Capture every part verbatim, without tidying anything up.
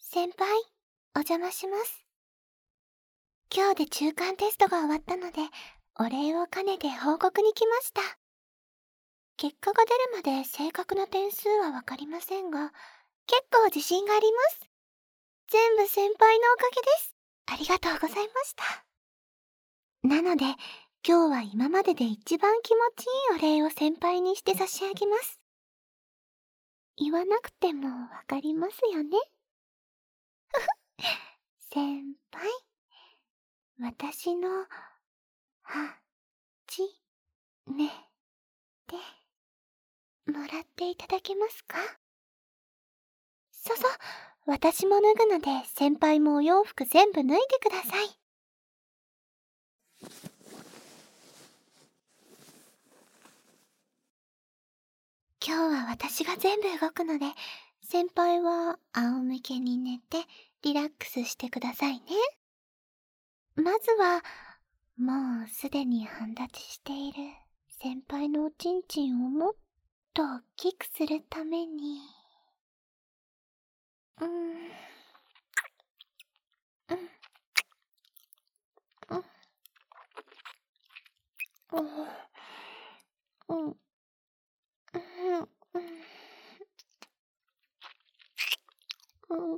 先輩、お邪魔します。今日で中間テストが終わったので、お礼を兼ねて報告に来ました。結果が出るまで正確な点数はわかりませんが、結構自信があります。全部先輩のおかげです。ありがとうございました。なので、今日は今までで一番気持ちいいお礼を先輩にして差し上げます。言わなくてもわかりますよね。ふふ。先輩、私の、は、ち、ね、で、もらっていただけますか？そそ、私も脱ぐので先輩もお洋服全部脱いでください。今日は私が全部動くので、先輩は仰向けに寝てリラックスしてくださいね。まずは、もうすでに半立ちしている先輩のおちんちんをもっと大きくするために、うーん、うん、うん、うん、うん、うん、うん、うん、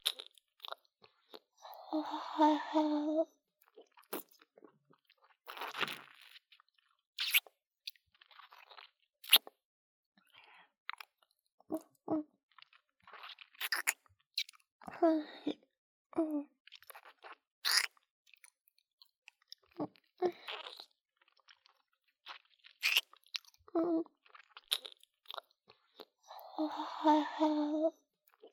はは、うん、はい、うん、うん、うん、はいはい。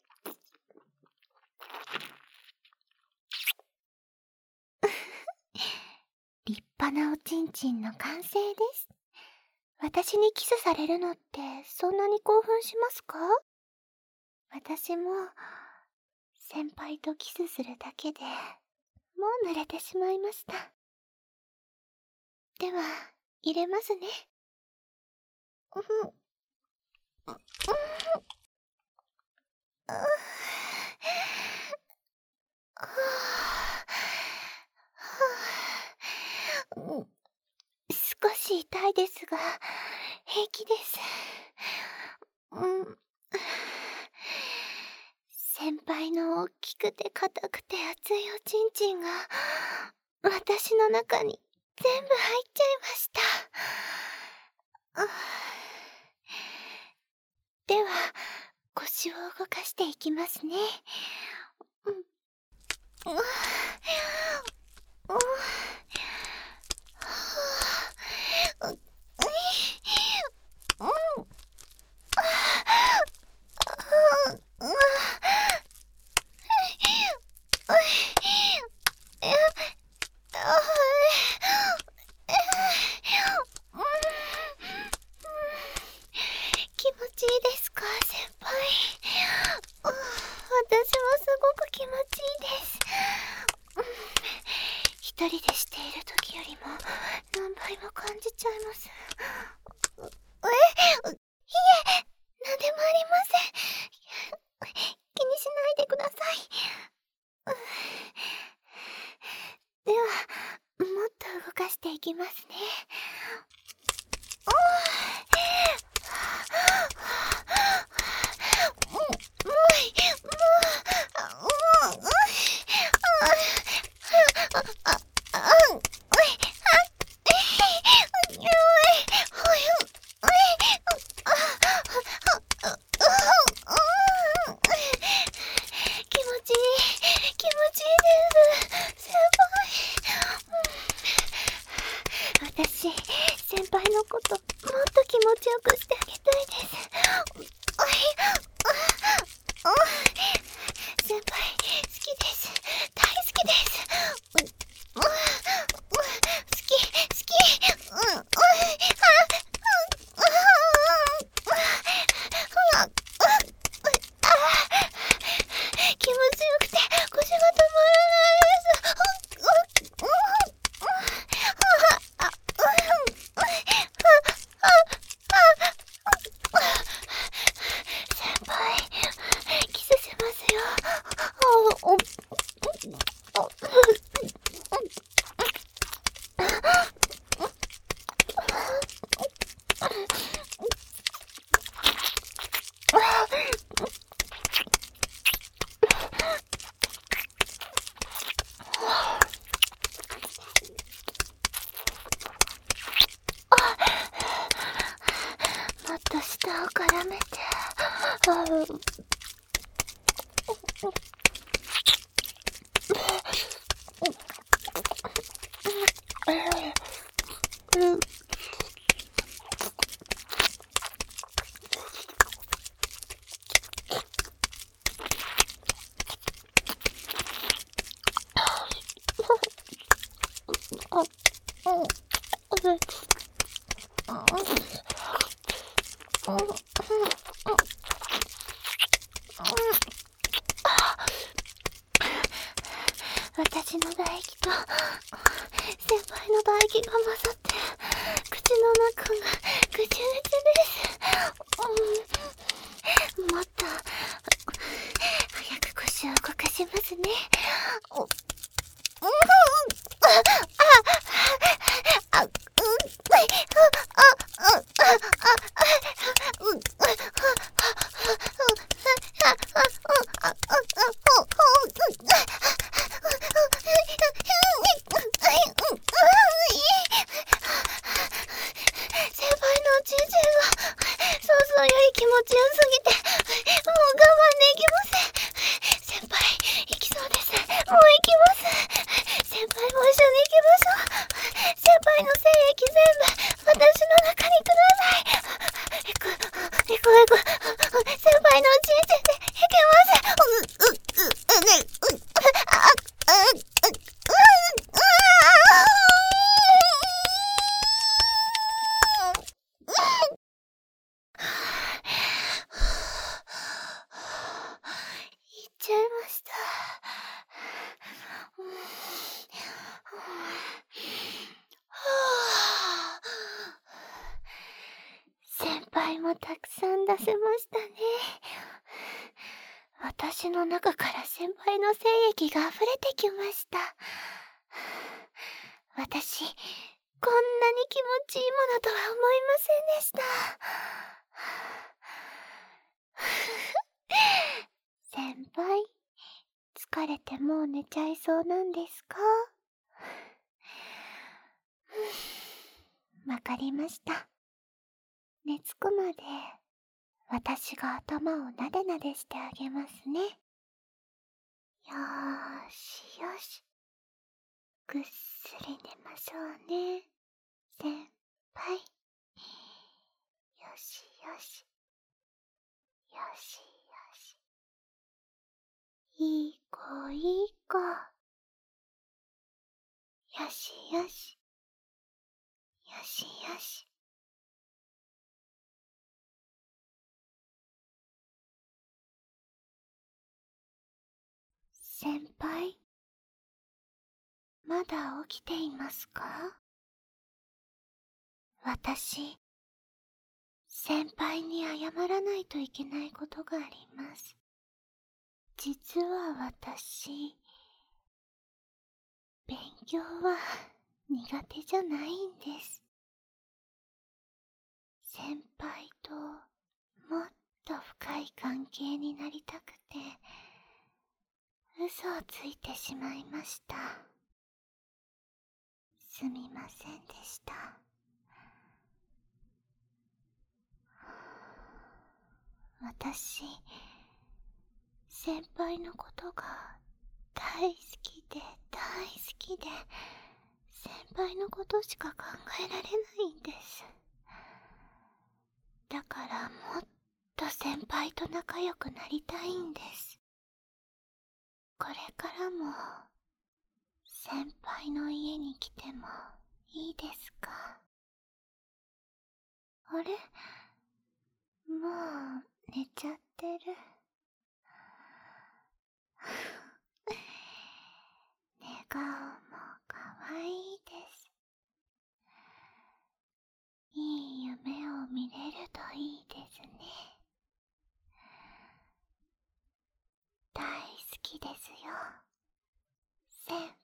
立派なおちんちんの完成です。私にキスされるのってそんなに興奮しますか？私も先輩とキスするだけでもう濡れてしまいました。では入れますね。うん、うん、うん、少し痛いですが平気です。うん、先輩の大きくて硬くて熱いおちんちんが私の中に全部入っちゃいました。あ、では腰を動かしていきますね。うん、うん、うん、気持ちいいですか、先輩？私もすごく気持ちいいです。一人でしている時よりも何倍も感じちゃいます。え、いえ、なんでもありません。気にしないでください。では、もっと動かしていきますね。気持ちいい、気持ちいいです、先輩。私、 私の唾液と先輩の唾液が混ざって口の中がぐちゅぐちゅです。うん、もっと早く腰を動かしますね。うん、ああ、うん、気持ちよすぎて、もう我慢できません。先輩、行きそうです。もう行きます。先輩も一緒に行きましょう。先輩の精液全部、私の中にください。行く、行く、行く。先輩の人生で行けません。う、う、う、う、ね、う、あ、あ、う、う、う、行っちゃいました。先輩もたくさん出せましたね。私の中から先輩の精液が溢れてきました。私、こんなに気持ちいいものとは思いませんでした。先輩、疲れてもう寝ちゃいそうなんですか？わかりました。寝つくまで私が頭をなでなでしてあげますね。よーしよし。ぐっすり寝ましょうね、先輩。よしよし。よしよし。いい子いい子。よしよし。よしよし。先輩、まだ起きていますか？私、先輩に謝らないといけないことがあります。実は私、勉強は苦手じゃないんです。先輩ともっと深い関係になりたくて、嘘をついてしまいました。すみませんでした。私、先輩のことが大好きで大好きで、先輩のことしか考えられないんです。だからもっと先輩と仲良くなりたいんです。これからも先輩の家に来てもいいですか？あれ？もう寝ちゃってる。寝顔もかわいいです。いい夢を見れるといいですね。大好きですよ、先